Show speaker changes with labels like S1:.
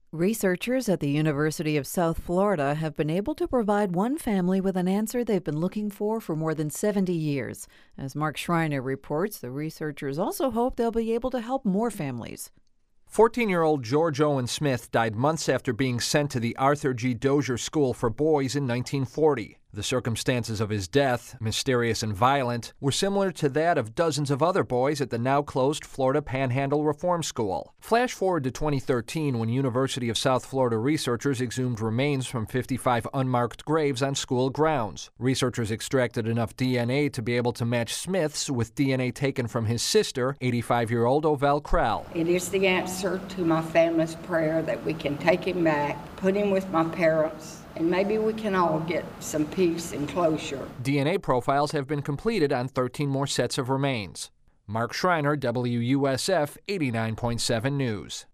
S1: Researchers at the University of South Florida have been able to provide one family with an answer they've been looking for more than 70 years. As Mark Schreiner reports, the researchers also hope they'll be able to help more families.
S2: 14-year-old George Owen Smith died months after being sent to the Arthur G. Dozier School for Boys in 1940. The circumstances of his death, mysterious and violent, were similar to that of dozens of other boys at the now-closed Florida Panhandle Reform School. Flash forward to 2013 when University of South Florida researchers exhumed remains from 55 unmarked graves on school grounds. Researchers extracted enough DNA to be able to match Smith's with DNA taken from his sister, 85-year-old Ovell Krell.
S3: It is the answer to my family's prayer that we can take him back, put him with my parents, and maybe we can all get some peace and closure.
S2: DNA profiles have been completed on 13 more sets of remains. Mark Schreiner, WUSF 89.7 News.